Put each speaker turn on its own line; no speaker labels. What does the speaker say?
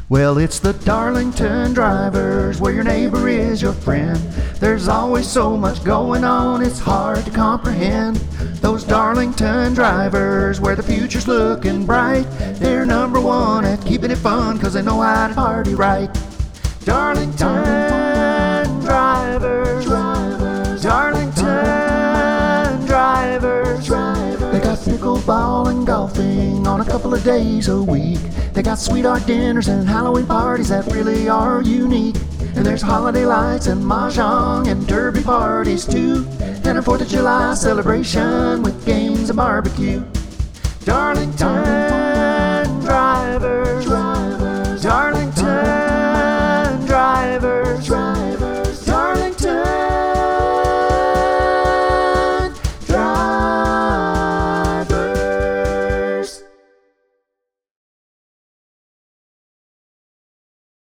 Well, it's the Darlington Drivers, where your neighbor is your friend. There's always so much going on, it's hard to comprehend. Those Darlington Drivers, where the future's looking bright. They're number one at keeping it fun, 'cause they know how to party right. Darlington Drivers, Darlington Drivers. They got pickleball and golfing on a couple of days a week. They got sweetheart dinners and Halloween parties that really are unique. And there's holiday lights and mahjong and derby parties too. And a 4th of July celebration with games and barbecue. Darlington